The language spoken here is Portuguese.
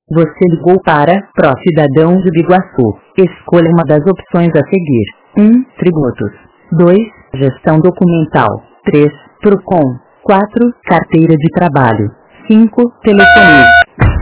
Você ligou para Pró-Cidadão de Biguaçu. Escolha uma das opções a seguir. 1. Tributos. 2. Gestão documental. 3. Procon. 4. Carteira de trabalho. 5. Telefonia.